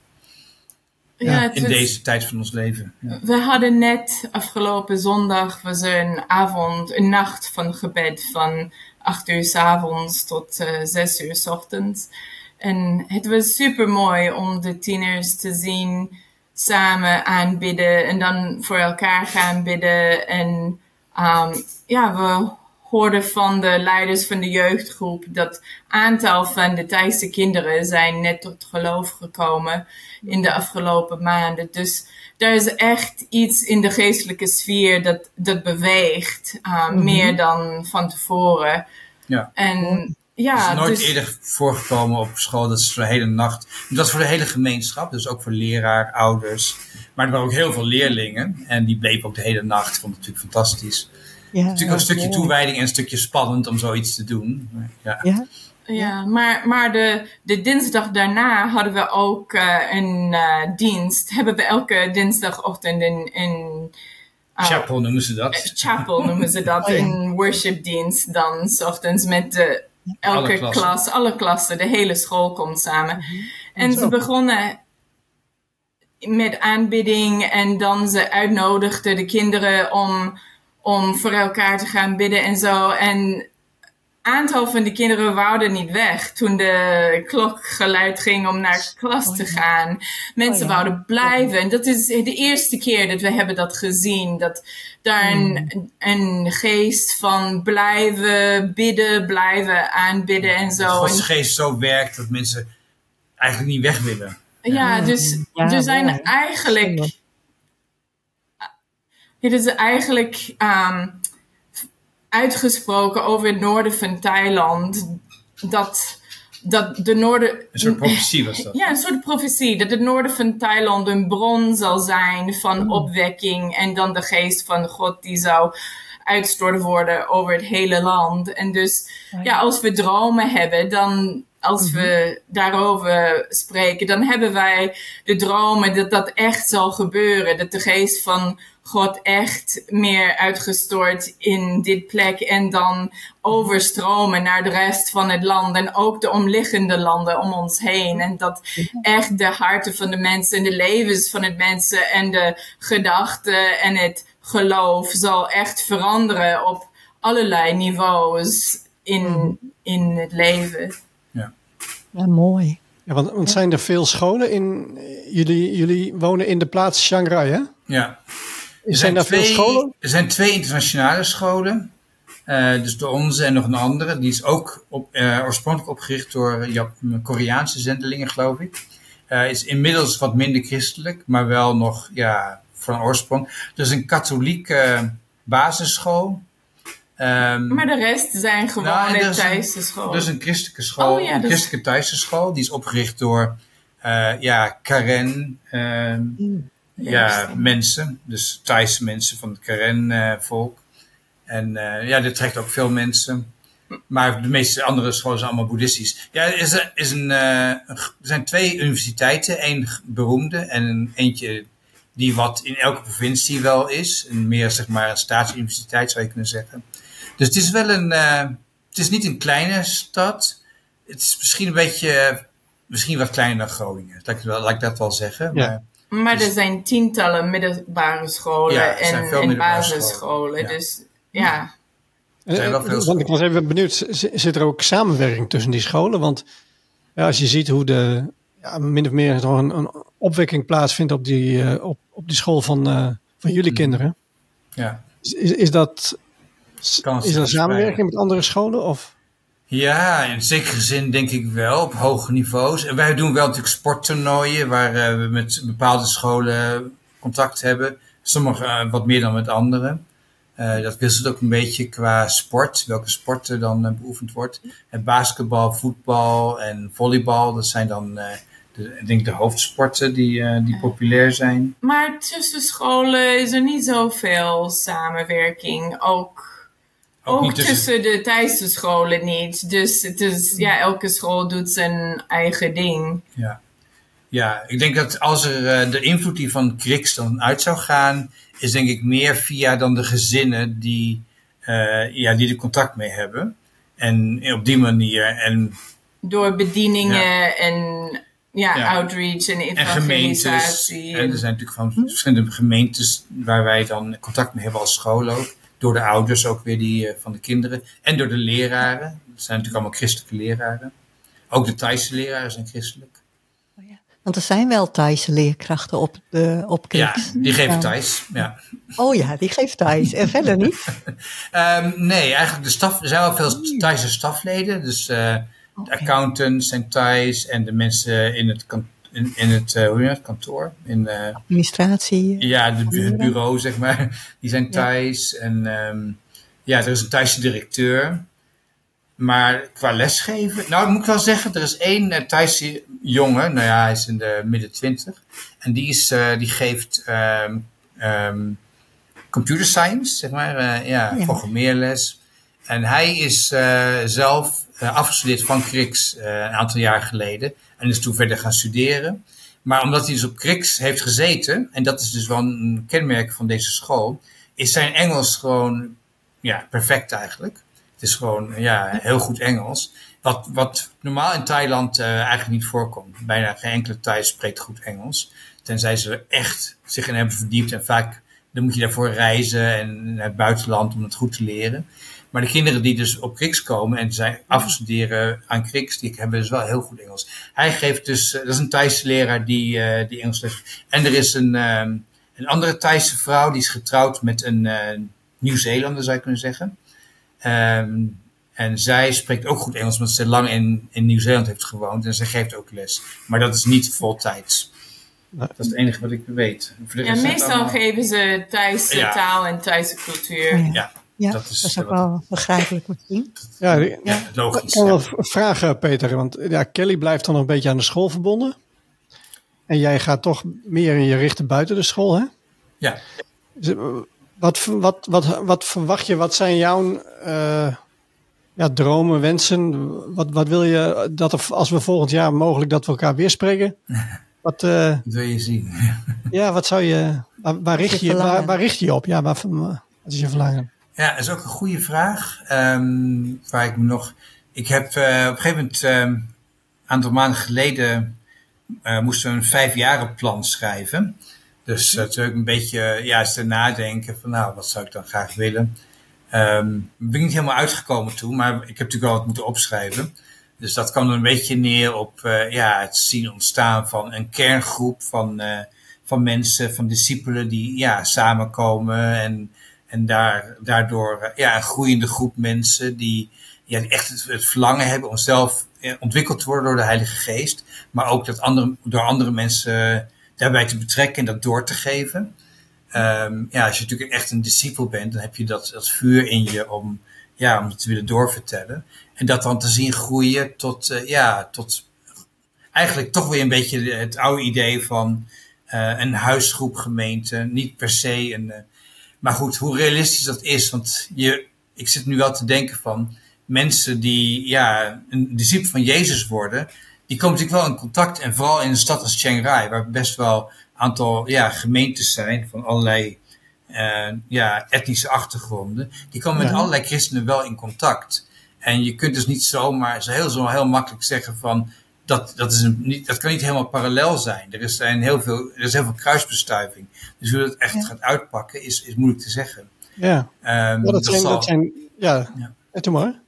Ja, ja, in was, deze tijd van ons leven. Ja. We hadden net afgelopen zondag was er een avond, een nacht van gebed van acht uur 's avonds tot uh, zes uur 's ochtends. En het was super mooi om de tieners te zien samen aanbidden en dan voor elkaar gaan bidden. En um, ja, we hoorde van de leiders van de jeugdgroep dat aantal van de Thaise kinderen zijn net tot geloof gekomen in de afgelopen maanden. Dus er is echt iets in de geestelijke sfeer dat, dat beweegt, uh, mm-hmm. meer dan van tevoren. Ja. En ja, het is nooit dus, eerder voorgekomen op school, dat is voor de hele nacht. Dat is voor de hele gemeenschap, dus ook voor leraar, ouders. Maar er waren ook heel veel leerlingen en die bleven ook de hele nacht. Ik vond het natuurlijk fantastisch. Ja, natuurlijk ook een stukje mooi. Toewijding en een stukje spannend om zoiets te doen. Ja, ja. ja maar, maar de, de dinsdag daarna hadden we ook uh, een uh, dienst. Hebben we elke dinsdagochtend in... in uh, chapel noemen ze dat. Chapel noemen ze dat. Oh, ja. Een worshipdienst dan, 's ochtends met de, elke alle klassen. klas, alle klassen, de hele school komt samen. Mm-hmm. En ze begonnen met aanbidding en dan ze uitnodigden de kinderen om... om voor elkaar te gaan bidden en zo. En een aantal van de kinderen wouden niet weg toen de klokgeluid ging om naar klas oh, ja. te gaan. Mensen oh, ja. wouden blijven. En dat is de eerste keer dat we hebben dat gezien. Dat daar mm. een, een geest van blijven bidden, blijven aanbidden en zo. Dat Gods geest zo werkt dat mensen eigenlijk niet weg willen. Ja, ja dus ja, er zijn ja. eigenlijk... Het is eigenlijk um, uitgesproken over het noorden van Thailand. Dat, dat de noorden... Een soort profetie was dat. Ja, een soort profetie. Dat het noorden van Thailand een bron zal zijn van mm. opwekking. En dan de geest van God die zou uitstort worden over het hele land. En dus oh, ja. ja, als we dromen hebben, dan... Als mm-hmm. we daarover spreken, dan hebben wij de dromen dat dat echt zal gebeuren. Dat de geest van God echt meer uitgestort in dit plek en dan overstromen naar de rest van het land en ook de omliggende landen om ons heen. En dat echt de harten van de mensen en de levens van het mensen en de gedachten en het geloof zal echt veranderen op allerlei niveaus in, in het leven. Ja, mooi. Ja, want, want zijn er veel scholen in... Jullie, jullie wonen in de plaats Chiang Rai, hè? Ja. Er zijn, zijn daar twee, veel scholen? Er zijn twee internationale scholen. Uh, dus de onze en nog een andere. Die is ook op, uh, oorspronkelijk opgericht door Jap- Koreaanse zendelingen, geloof ik. Uh, is inmiddels wat minder christelijk, maar wel nog ja, van oorsprong. Dus een katholieke basisschool. Um, maar de rest zijn gewoon nou, een Thaise school. Dus een christelijke school, oh, ja, een dus... christelijke Thaise school. Die is opgericht door uh, ja, Karen uh, mm, ja, ja, mensen. Dus Thaise mensen van het Karen uh, volk. En uh, ja, dit trekt ook veel mensen. Maar de meeste andere scholen zijn allemaal boeddhistisch. Ja, er, is, is een, uh, er zijn twee universiteiten. Eén beroemde en een, eentje die wat in elke provincie wel is. Een meer zeg maar een staatsuniversiteit zou je kunnen zeggen. Dus het is wel een, uh, het is niet een kleine stad. Het is misschien een beetje, misschien wat kleiner dan Groningen. Laat ik, wel, laat ik dat wel zeggen. Ja. Maar, maar dus, er zijn tientallen middelbare scholen ja, en, en basisscholen. Ja. Dus ja. Er zijn wel veel ik was even benieuwd, zit er ook samenwerking tussen die scholen? Want ja, als je ziet hoe de, ja, min of meer een, een opwekking plaatsvindt op die, uh, op, op die school van, uh, van jullie kinderen. Ja. Is, is dat... Is er samenwerking met andere scholen? Of? Ja, in zekere zin denk ik wel, op hoge niveaus. En wij doen wel natuurlijk sporttoernooien waar uh, we met bepaalde scholen contact hebben. Sommige uh, wat meer dan met anderen. Uh, dat wisselt ook een beetje qua sport, welke sport er dan uh, beoefend wordt. En basketbal, voetbal en volleybal, dat zijn dan uh, de, ik denk de hoofdsporten die, uh, die populair zijn. Maar tussen scholen is er niet zoveel samenwerking, ook... Ook, ook tussen... tussen de Thaise scholen niet. Dus het is, ja, elke school doet zijn eigen ding. Ja, ja ik denk dat als er uh, de invloed die van C R I X dan uit zou gaan, is denk ik meer via dan de gezinnen die, uh, ja, die er contact mee hebben. En op die manier. En, door bedieningen ja. en ja, ja. outreach en evangelisatie. En, en er zijn natuurlijk van hm? verschillende gemeentes waar wij dan contact mee hebben als school ook. Door de ouders ook weer die uh, van de kinderen. En door de leraren. Dat zijn natuurlijk allemaal christelijke leraren. Ook de Thaise leraren zijn christelijk. Oh ja. Want er zijn wel Thaise leerkrachten op, de, op Kriks. Ja, die geven Thais, ja. Oh ja, die geeft Thais. En verder niet? um, nee, eigenlijk de staf, er zijn wel veel Thaise stafleden. Dus uh, okay. de accountants zijn Thais en de mensen in het, kan, in, in het, uh, hoe noem je het kantoor. In, uh, Administratie. Ja, de, het bureau, zeg maar. Die zijn Thais. Ja. En um, ja, er is een Thaise directeur. Maar qua lesgeven, nou moet ik wel zeggen, er is één uh, Thaise jongen, nou ja, hij is in de midden twintig. En die, is, uh, die geeft um, um, computer science, zeg maar, uh, ja, ja, programmeerles. En hij is uh, zelf uh, afgestudeerd van Kriks uh, een aantal jaar geleden. En is toen verder gaan studeren. Maar omdat hij dus op Kriks heeft gezeten, en dat is dus wel een kenmerk van deze school, is zijn Engels gewoon ja, perfect eigenlijk. Het is gewoon ja, heel goed Engels. Wat, wat normaal in Thailand uh, eigenlijk niet voorkomt. Bijna geen enkele Thai spreekt goed Engels. Tenzij ze er echt zich in hebben verdiept. En vaak dan moet je daarvoor reizen en naar het buitenland om het goed te leren. Maar de kinderen die dus op Kriks komen en zijn afstuderen aan Kriks, die hebben dus wel heel goed Engels. Hij geeft dus, uh, dat is een Thaise leraar die, uh, die Engels leert. En er is een, um, een andere Thaise vrouw, die is getrouwd met een uh, Nieuw-Zeelander, zou je kunnen zeggen. Um, en zij spreekt ook goed Engels, omdat ze lang in, in Nieuw-Zeeland heeft gewoond. En zij geeft ook les. Maar dat is niet voltijds. Dat is het enige wat ik weet. Ja, meestal allemaal... geven ze Thaise ja. taal en Thaise cultuur. Ja, ja. ja dat, is, dat is ook wat... wel begrijpelijk misschien. Ja, ja, ja, logisch. Ik kan wel vragen, Peter. Want ja, Kelly blijft dan nog een beetje aan de school verbonden. En jij gaat toch meer in je richten buiten de school, hè? Ja. Wat, wat, wat, wat verwacht je? Wat zijn jouw uh, ja, dromen, wensen? Wat, wat wil je dat er, als we volgend jaar mogelijk dat we elkaar weer spreken? Wat uh, wil je zien? Ja, wat zou je? Waar, waar richt je, je waar, waar richt je je op? Ja, waar, wat is je verlangen? Ja, dat is ook een goede vraag. Um, waar ik me nog. Ik heb uh, op een gegeven moment, een um, aantal maanden geleden, uh, moesten we een vijfjarenplan schrijven. Dus uh, toen heb ik een beetje ja, eens te nadenken van nou, wat zou ik dan graag willen. Um, ben ik niet helemaal uitgekomen toen, maar ik heb natuurlijk wel wat moeten opschrijven. Dus dat kwam er een beetje neer op uh, ja, het zien ontstaan van een kerngroep van, uh, van mensen, van discipelen die ja, samenkomen. En, en daar, daardoor uh, ja, een groeiende groep mensen die ja, echt het, het verlangen hebben om zelf uh, ontwikkeld te worden door de Heilige Geest. Maar ook dat andere, door andere mensen uh, daarbij te betrekken en dat door te geven. Um, ja, als je natuurlijk echt een discipel bent, dan heb je dat, dat vuur in je om, ja, om het te willen doorvertellen. En dat dan te zien groeien tot, uh, ja, tot eigenlijk toch weer een beetje het oude idee van uh, een huisgroep gemeente. Niet per se een, uh, maar goed, hoe realistisch dat is. Want je, ik zit nu wel te denken van mensen die, ja, een discipel van Jezus worden, die komen natuurlijk wel in contact. En vooral in een stad als Chiang Rai, waar best wel aantal ja, gemeentes zijn van allerlei uh, ja, etnische achtergronden. Die komen ja. met allerlei christenen wel in contact. En je kunt dus niet zomaar zo heel, zo heel makkelijk zeggen van dat, dat, is een, niet, dat kan niet helemaal parallel zijn. Er is, zijn heel, veel, er is heel veel kruisbestuiving. Dus hoe dat echt ja. gaat uitpakken is, is moeilijk te zeggen. Ja, um, ja dat, dat, zijn, zal, dat zijn... Ja, ja. En toen maar.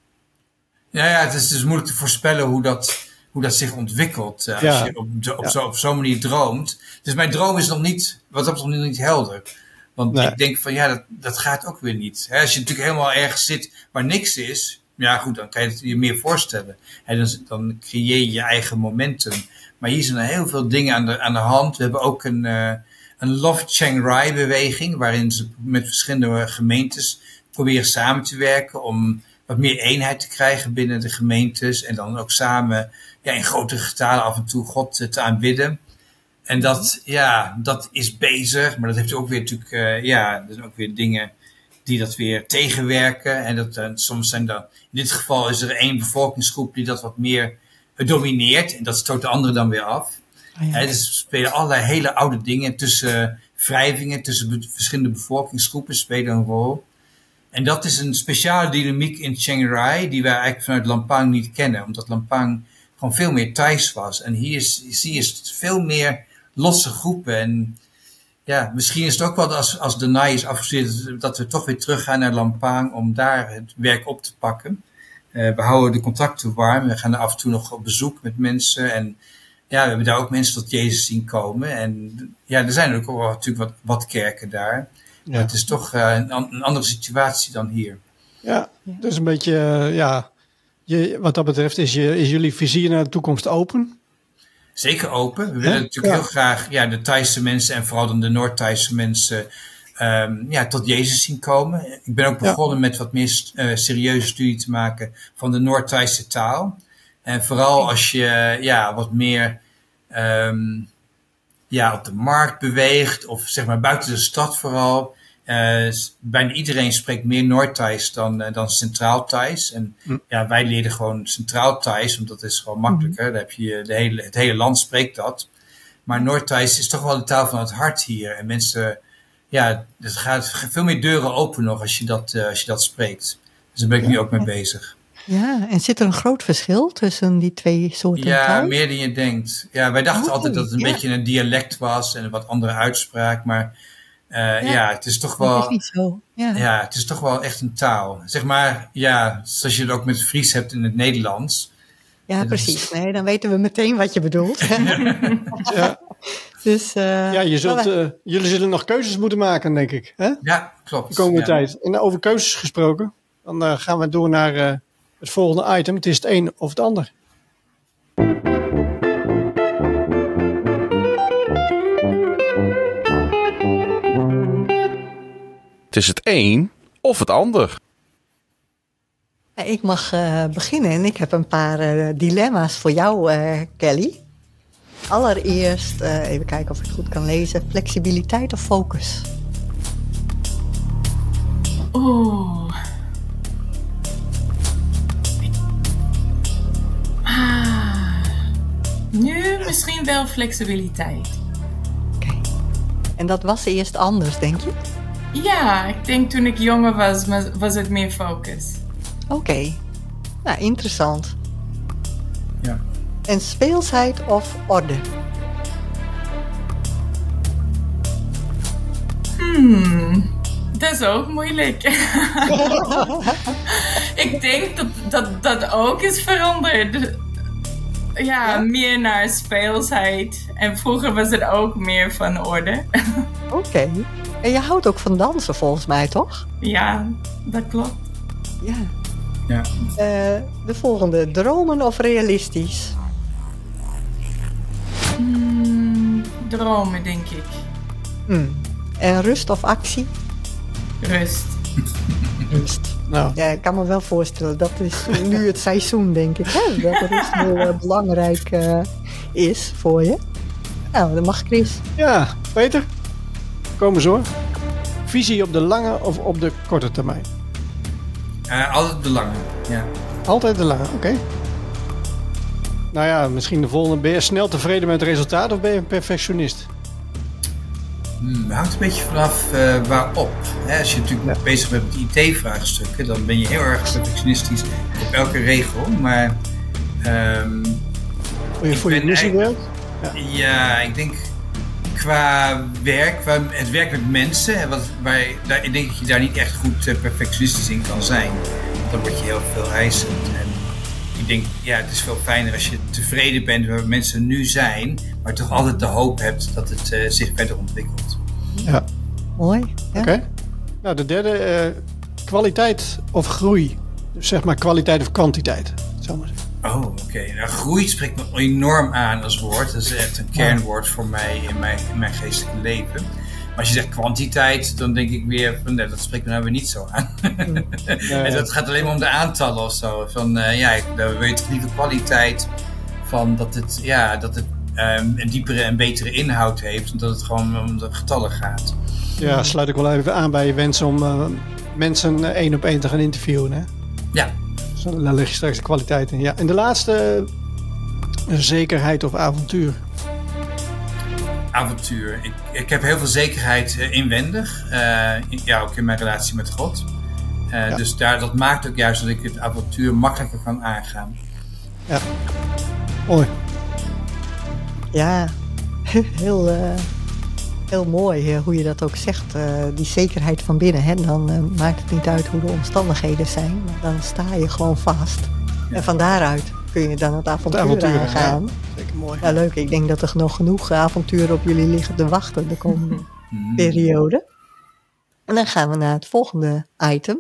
Ja, ja, het is dus moeilijk te voorspellen hoe dat... hoe dat zich ontwikkelt uh, als ja. je op, de, op, ja. zo, op zo'n manier droomt. Dus mijn droom is nog niet, wat dat nog niet helder. Want nee. ik denk van ja, dat, dat gaat ook weer niet. He, als je natuurlijk helemaal ergens zit waar niks is, ja goed, dan kan je het je meer voorstellen. He, dan, dan creëer je je eigen momentum. Maar hier zijn er heel veel dingen aan de, aan de hand. We hebben ook een, uh, een Love Chiang Rai beweging, waarin ze met verschillende gemeentes proberen samen te werken om wat meer eenheid te krijgen binnen de gemeentes en dan ook samen ja, in grotere getalen af en toe God te aanbidden. En dat, ja, dat is bezig, maar dat heeft ook weer natuurlijk, uh, ja, er zijn ook weer dingen die dat weer tegenwerken. En dat, uh, soms zijn dan, in dit geval is er één bevolkingsgroep die dat wat meer uh, domineert en dat stoot de andere dan weer af. Oh ja. He, dus er spelen allerlei hele oude dingen tussen wrijvingen, tussen be- verschillende bevolkingsgroepen spelen een rol. En dat is een speciale dynamiek in Chiang Rai die wij eigenlijk vanuit Lampang niet kennen. Omdat Lampang gewoon veel meer Thais was. En hier is, zie je het veel meer losse groepen. En ja, misschien is het ook wel als, als de N A I is afgestudeerd dat we toch weer teruggaan naar Lampang om daar het werk op te pakken. Uh, we houden de contacten warm. We gaan er af en toe nog op bezoek met mensen. En ja, we hebben daar ook mensen tot Jezus zien komen. En ja, er zijn ook wel natuurlijk wat, wat kerken daar. Ja. Maar het is toch uh, een, een andere situatie dan hier. Ja, dus een beetje, uh, ja, je, wat dat betreft is, je, is jullie vizier naar de toekomst open? Zeker open. We willen natuurlijk ja. heel graag ja, de Thaise mensen en vooral dan de Noord-Thaise mensen um, ja, tot Jezus zien komen. Ik ben ook begonnen ja. met wat meer uh, serieuze studie te maken van de Noord-Thaise taal. En vooral als je ja, wat meer um, ja, op de markt beweegt of zeg maar buiten de stad vooral. Uh, bijna iedereen spreekt meer Noord-Thais dan, uh, dan Centraal-Thais. En mm. ja, wij leerden gewoon Centraal-Thais, want dat is gewoon makkelijker. Mm. Dan heb je de hele, het hele land spreekt dat. Maar Noord-Thais is toch wel de taal van het hart hier. En mensen, ja, het gaat veel meer deuren open nog als je dat, uh, als je dat spreekt. Dus daar ben ik ja. nu ook mee bezig. Ja, en zit er een groot verschil tussen die twee soorten ja, taal? Ja, meer dan je denkt. Ja, wij dachten oh, altijd dat het een ja. beetje een dialect was en een wat andere uitspraak, maar Uh, ja. ja, het is toch wel. Dat is niet zo. Ja. ja, het is toch wel echt een taal. Zeg maar, ja, zoals je het ook met Fries hebt in het Nederlands. Ja, dat precies. Is... Nee, dan weten we meteen wat je bedoelt. ja. Dus, uh, ja, je zult, uh, jullie zullen nog keuzes moeten maken, denk ik. Hè? Ja, klopt. De komende ja. tijd. En over keuzes gesproken, dan uh, gaan we door naar uh, het volgende item. Het is het een of het ander. Het is het een of het ander. Ik mag uh, beginnen en ik heb een paar uh, dilemma's voor jou, uh, Kelly. Allereerst, uh, even kijken of ik het goed kan lezen. Flexibiliteit of focus? Oeh. Ah. Nu misschien wel flexibiliteit. Oké. Okay. En dat was eerst anders, denk je? Ja, ik denk toen ik jonger was, was het meer focus. Oké. Okay. Nou, interessant. Ja. En speelsheid of orde? Hmm, dat is ook moeilijk. Ik denk dat, dat dat ook is veranderd. Ja, ja, meer naar speelsheid. En vroeger was het ook meer van orde. Oké. Okay. En je houdt ook van dansen volgens mij, toch? Ja, dat klopt. Ja. ja. Uh, de volgende. Dromen of realistisch? Hmm, dromen, denk ik. Hmm. En rust of actie? Rust. Rust. Nou. Ja, ik kan me wel voorstellen. Dat is nu het seizoen, denk ik. Hè? Dat rust heel uh, belangrijk uh, is voor je. Nou, dat mag Chris. Ja, Peter. Komen zo. Visie op de lange of op de korte termijn? Uh, altijd de lange, ja. Altijd de lange, oké. Okay. Nou ja, misschien de volgende. Ben je snel tevreden met het resultaat of ben je een perfectionist? Hmm, het hangt een beetje vanaf uh, waarop. Hè, als je natuurlijk ja. bezig bent met I T-vraagstukken, dan ben je heel erg perfectionistisch op elke regel. Maar um, voor je, voor je missie ja. ja, ik denk qua werk, qua het werk met mensen, wat, waar, daar, ik denk dat je daar niet echt goed uh, perfectionistisch in kan zijn. Dan word je heel veel eisend. En ik denk, ja, het is veel fijner als je tevreden bent waar mensen nu zijn, maar toch altijd de hoop hebt dat het uh, zich verder ontwikkelt. Ja. Mooi. Ja. Oké. Okay. Nou, de derde, uh, kwaliteit of groei. Dus zeg maar kwaliteit of kwantiteit. Zo maar zeggen. Oh, oké. Okay. Nou, groei spreekt me enorm aan als woord. Dat is echt een kernwoord voor mij in mijn, in mijn geestelijke leven. Maar als je zegt kwantiteit, dan denk ik weer van, nee, dat spreekt me nou weer niet zo aan. Ja. En dat gaat alleen maar om de aantallen of zo. Van, uh, ja, dan wil je toch liever kwaliteit van dat het, ja, dat het um, een diepere en betere inhoud heeft. En dat het gewoon om de getallen gaat. Ja, sluit ik wel even aan bij je wens om uh, mensen één op één te gaan interviewen, hè? Ja. Dus dan leg je straks de kwaliteit in. Ja. En de laatste, uh, zekerheid of avontuur? Avontuur. Ik, ik heb heel veel zekerheid uh, inwendig. Uh, in, ja, ook in mijn relatie met God. Uh, ja. Dus daar, dat maakt ook juist dat ik het avontuur makkelijker kan aangaan. Ja. Mooi. Ja, heel, uh, heel mooi uh, hoe je dat ook zegt. Uh, die zekerheid van binnen. Hè? Dan uh, maakt het niet uit hoe de omstandigheden zijn. Maar dan sta je gewoon vast. Ja. En van daaruit kun je dan het avontuur, Het avontuur, aangaan. ja. Zeker mooi. Ja, leuk. Ik denk dat er nog genoeg avonturen op jullie liggen te wachten de komende periode. En dan gaan we naar het volgende item.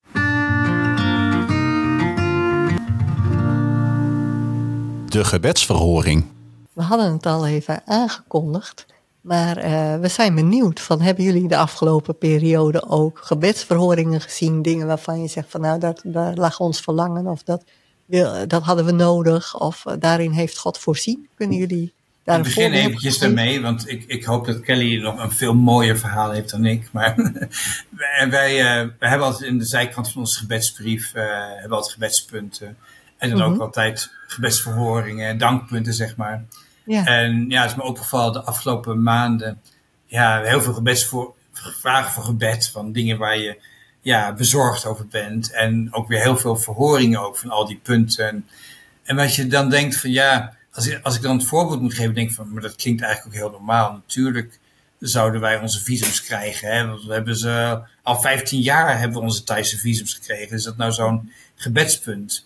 De gebedsverhoring. We hadden het al even aangekondigd. Maar uh, we zijn benieuwd van, hebben jullie de afgelopen periode ook gebedsverhoringen gezien? Dingen waarvan je zegt van nou, dat, daar lag ons verlangen of dat, dat hadden we nodig. Of uh, daarin heeft God voorzien. Kunnen jullie daar ik begin eventjes daarmee, want ik, ik hoop dat Kelly nog een veel mooier verhaal heeft dan ik. Maar wij, wij, uh, wij hebben altijd in de zijkant van onze gebedsbrief uh, hebben altijd gebedspunten. En dan mm-hmm. ook altijd gebedsverhoringen, dankpunten zeg maar. Ja. En ja, het is me opgevallen de afgelopen maanden. Ja, heel veel gebedsvoor, vragen voor gebed. Van dingen waar je ja, bezorgd over bent. En ook weer heel veel verhoringen ook van al die punten. En wat je dan denkt van ja, als ik, als ik dan het voorbeeld moet geven, denk ik van, maar dat klinkt eigenlijk ook heel normaal. Natuurlijk zouden wij onze visums krijgen. Hè? Want we hebben ze al vijftien jaar hebben we onze Thaise visums gekregen. Is dat nou zo'n gebedspunt?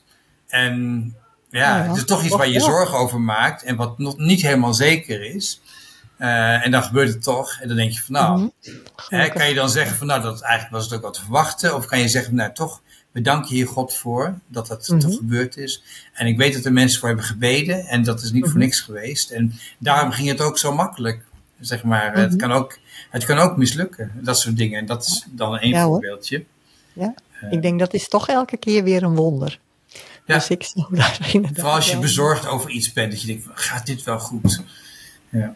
En ja, ja, het is toch iets waar je zorgen over maakt en wat nog niet helemaal zeker is. Uh, en dan gebeurt het toch. En dan denk je van nou, mm-hmm. hè, kan je dan zeggen van nou, dat eigenlijk was het ook wat te verwachten. Of kan je zeggen nou toch, we danken hier God voor dat dat mm-hmm. toch gebeurd is. En ik weet dat er mensen voor hebben gebeden en dat is niet mm-hmm. voor niks geweest. En daarom ging het ook zo makkelijk, zeg maar. Mm-hmm. Het kan ook, het kan ook mislukken, dat soort dingen. En dat is dan één ja, voorbeeldje. Ja, uh, ik denk dat is toch elke keer weer een wonder. Ja. Dus ik zou daar inderdaad Vooral als je bezorgd over iets bent, dat je denkt, gaat dit wel goed? Ja.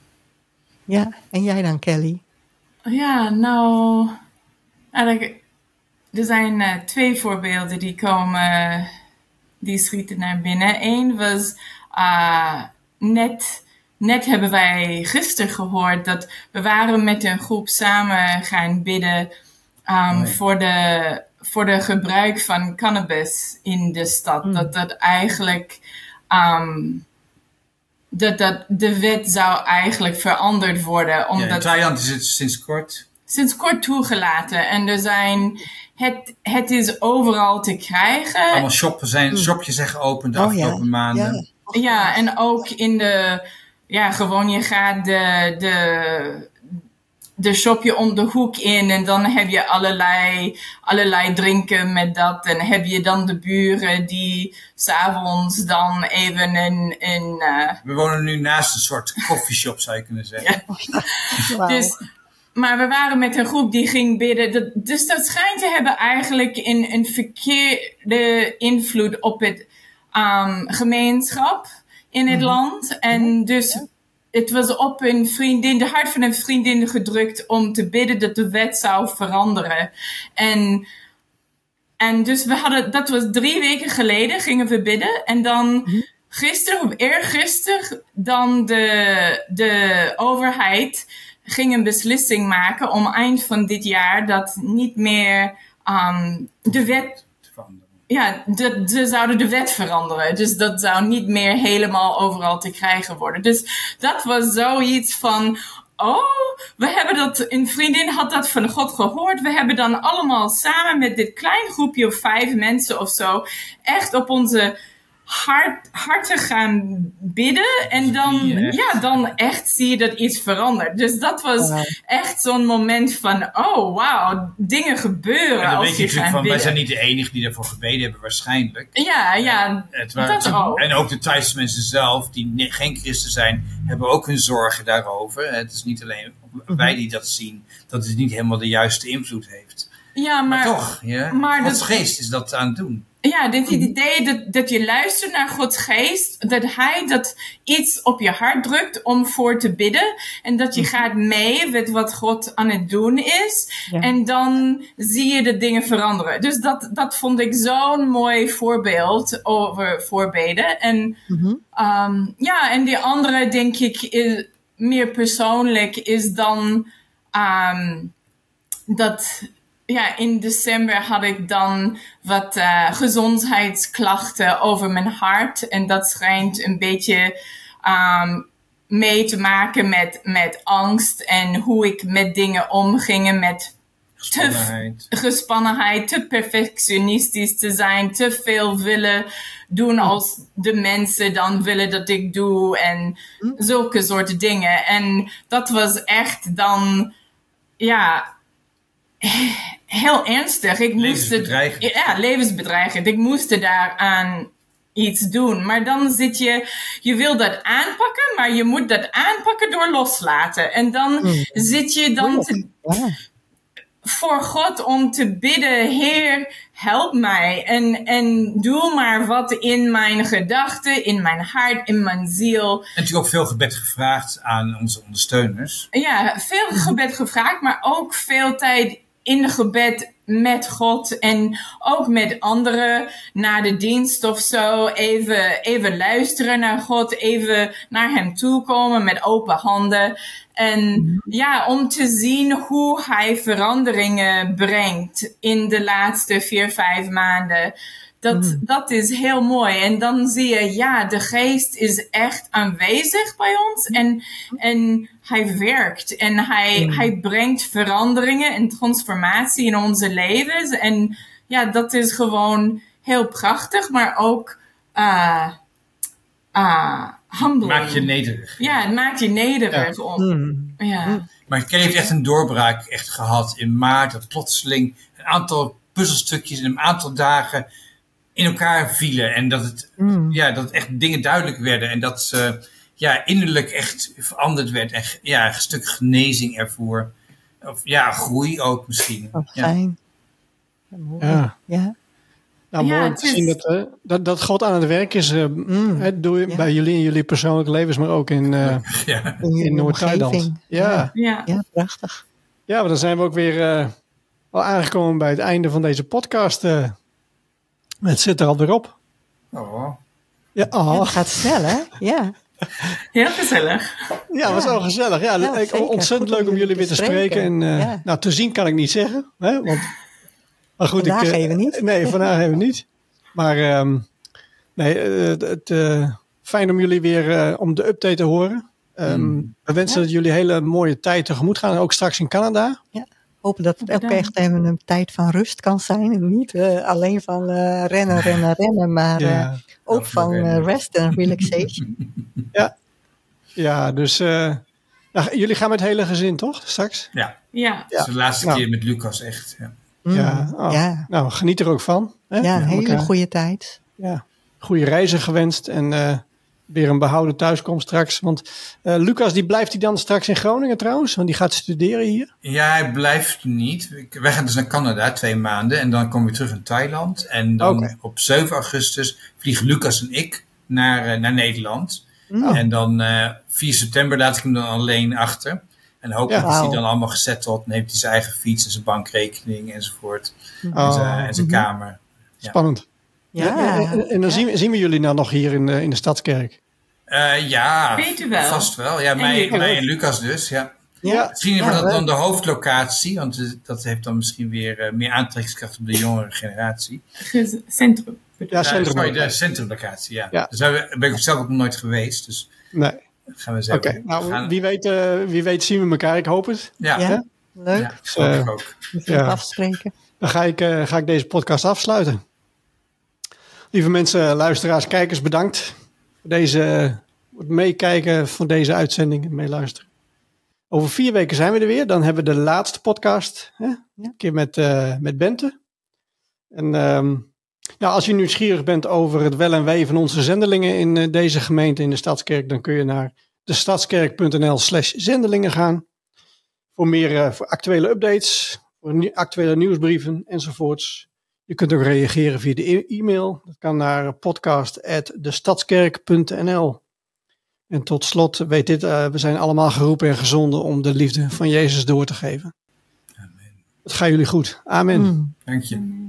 Ja, en jij dan, Kelly? Ja, nou, eigenlijk, er zijn uh, twee voorbeelden die komen, die schieten naar binnen. Eén was, uh, net, net hebben wij gisteren gehoord dat we waren met een groep samen gaan bidden um, nee. voor de... voor de gebruik van cannabis in de stad. Mm. Dat dat eigenlijk... Um, dat, dat de wet zou eigenlijk veranderd worden. Omdat ja, in Thailand is het sinds kort... Sinds kort toegelaten. En er zijn... Het, het is overal te krijgen. Allemaal shoppen zijn, mm. shopjes zijn geopend de oh, afgelopen ja. maanden. Ja. ja, en ook in de... Ja, gewoon je gaat de... de de shopje om de hoek in en dan heb je allerlei, allerlei drinken met dat. En heb je dan de buren die 's avonds dan even een... een uh... We wonen nu naast een soort coffeeshop, zou je kunnen zeggen. Ja. Wow. Dus, maar we waren met een groep die ging bidden. Dat, dus dat schijnt te hebben eigenlijk een, een verkeerde invloed op het um, gemeenschap in het mm-hmm. land. En dus... Ja. Het was op een vriendin, de hart van een vriendin gedrukt om te bidden dat de wet zou veranderen. En, en dus we hadden, dat was drie weken geleden, gingen we bidden. En dan gisteren of eergisteren, dan de, de overheid ging een beslissing maken om eind van dit jaar dat niet meer um, de wet... Ja, de, ze zouden de wet veranderen. Dus dat zou niet meer helemaal overal te krijgen worden. Dus dat was zoiets van... Oh, we hebben dat... Een vriendin had dat van God gehoord. We hebben dan allemaal samen met dit klein groepje of vijf mensen of zo... echt op onze hart, harten gaan bidden. En dan, ja, dan echt zie je dat iets verandert. Dus dat was wow. echt zo'n moment van... Oh, wauw, dingen gebeuren en dan als weet je, je gaat van, bidden. Wij zijn niet de enige die daarvoor gebeden hebben, waarschijnlijk. Ja, ja, het waren, dat ook. En ook de Thaise mensen zelf, die geen christen zijn... hebben ook hun zorgen daarover. Het is niet alleen wij die dat zien... dat het niet helemaal de juiste invloed heeft. Ja, maar... Maar toch, ja, maar Gods dat, geest is dat aan het doen. Ja, dit idee dat, dat je luistert naar Gods geest, dat hij dat iets op je hart drukt om voor te bidden. En dat je gaat mee met wat God aan het doen is. Ja. En dan zie je de dingen veranderen. Dus dat, dat vond ik zo'n mooi voorbeeld over voorbeden. En, mm-hmm. um, ja, en die andere, denk ik, is, meer persoonlijk, is dan um, dat... Ja, in december had ik dan wat uh, gezondheidsklachten over mijn hart. En dat schijnt een beetje um, mee te maken met, met angst. En hoe ik met dingen omging. Met Gespannenheid. te gespannenheid, te perfectionistisch te zijn, te veel willen doen als de mensen dan willen dat ik doe en zulke soorten dingen. En dat was echt dan, ja, heel ernstig. Ik moest het, Levensbedreigend. ja, levensbedreigend. Ik moest daaraan iets doen. Maar dan zit je, je wil dat aanpakken, maar je moet dat aanpakken door loslaten. En dan Mm. zit je dan te, Ja. voor God om te bidden, Heer, help mij. En, en doe maar wat in mijn gedachten, in mijn hart, in mijn ziel. En natuurlijk ook veel gebed gevraagd aan onze ondersteuners. Ja, veel gebed gevraagd, maar ook veel tijd in gebed met God en ook met anderen na de dienst of zo. Even, even luisteren naar God, even naar hem toe komen met open handen. En ja, om te zien hoe hij veranderingen brengt in de laatste vier, vijf maanden. Dat, mm. dat is heel mooi. En dan zie je, ja, de geest is echt aanwezig bij ons. En, en hij werkt. En hij, mm. hij brengt veranderingen en transformatie in onze levens. En ja, dat is gewoon heel prachtig. Maar ook uh, uh, humbling. Maakt je nederig. Ja, het maakt je nederig. Ja. Om, Mm. ja. Mm. Maar Kelly heeft echt een doorbraak echt gehad in maart. Dat plotseling een aantal puzzelstukjes in een aantal dagen in elkaar vielen. En dat het, mm. ja, dat echt dingen duidelijk werden. En dat ze ja, innerlijk echt veranderd werd. En ja, een stuk genezing ervoor. Of ja, groei ook misschien. Oh, ja. fijn. Ja, mooi. Ja. Ja. Nou, Ja, mooi het te zien is- dat, uh, dat, dat God aan het werk is. Uh, Mm. hè, doe je Ja. bij jullie in jullie persoonlijke levens, maar ook in, uh, Ja. In, je in Noord-Thailand. omgeving. Ja. Ja. Ja. Ja, prachtig. Ja, maar dan zijn we ook weer uh, al aangekomen bij het einde van deze podcast. Uh, het zit er alweer op. Oh. Ja, Ja, oh. het gaat snel, hè? Ja. Heel gezellig. Ja, was wel gezellig. Ja, Ja, ik- zeker. ontzettend Goed leuk om jullie weer te spreken. En, uh, Ja. Nou, te zien kan ik niet zeggen. Hè, want, maar goed, Vandaag ik, uh, even niet. Nee, vandaag even niet. Maar um, nee, uh, het, uh, fijn om jullie weer uh, om de update te horen. Um, mm. We wensen Ja. dat jullie een hele mooie tijd tegemoet gaan. Ook straks in Canada. Hopen dat het ook Bedankt. echt even een tijd van rust kan zijn. En niet uh, alleen van uh, rennen, rennen, rennen. Maar uh, Ja, ook Nog van rennen. uh, rest en relaxation. ja dus uh, nou, jullie gaan met het hele gezin, toch? Straks? Ja, Ja. dat is de laatste Nou. keer met Lucas echt. Ja. Mm. Ja, oh. ja. Nou, geniet er ook van. Hè? Ja, een Met hele elkaar. goede tijd. Ja, goede reizen gewenst en uh, weer een behouden thuiskomst straks. Want uh, Lucas, die blijft hij dan straks in Groningen trouwens? Want die gaat studeren hier. Ja, hij blijft niet. Ik- Wij gaan dus naar Canada twee maanden en dan komen we terug in Thailand. En dan Oké. op zeven augustus vliegen Lucas en ik naar, eh, naar Nederland. Oh. En dan uh, vier september laat ik hem dan alleen achter. En hopelijk Ja. is hij Wauw. dan allemaal gezetteld en heeft hij zijn eigen fiets en zijn bankrekening enzovoort. Oh. En zijn, en zijn kamer. Ja. Spannend. Ja. En, en- en dan Ja. zien, we, zien we jullie nou nog hier in de, in de Stadskerk. Uh, ja, Weet u wel. vast wel. Ja, En mij, Lucas. mij en Lucas dus, ja. Ja. Misschien Ja, wordt dat leuk. dan de hoofdlocatie, want uh, dat heeft dan misschien weer uh, meer aantrekkingskracht op de jongere generatie. Ge- Centrum. Ja, Uh, centrum. sorry, de centrumlocatie, ja. Ja. Dus daar ben ik zelf ook nog nooit geweest, dus Nee. dat gaan we Oké, zelf. nou gaan, wie weet, uh, wie weet zien we elkaar. Ik hoop het. ja, Ja, ja. leuk. ja, dat hoop Eh, ik ook. Even ja. afspreken. Dan ga ik, uh, ga ik deze podcast afsluiten. Lieve mensen, luisteraars, kijkers, bedankt voor deze voor het meekijken van deze uitzending en meeluisteren. Over vier weken zijn we er weer. Dan hebben we de laatste podcast. Hè? Ja. Een keer met, uh, met Bente. En um, nou, als je nieuwsgierig bent over het wel en wee van onze zendelingen in uh, deze gemeente in de Stadskerk, dan kun je naar destadskerk.nl slash zendelingen gaan. Voor meer uh, voor actuele updates, voor nie- actuele nieuwsbrieven enzovoorts. Je kunt ook reageren via de e- e-mail. Dat kan naar podcast at destadskerk punt n l. En tot slot, weet dit, uh, we zijn allemaal geroepen en gezonden om de liefde van Jezus door te geven. Amen. Het gaat jullie goed. Amen. Mm. Dank je.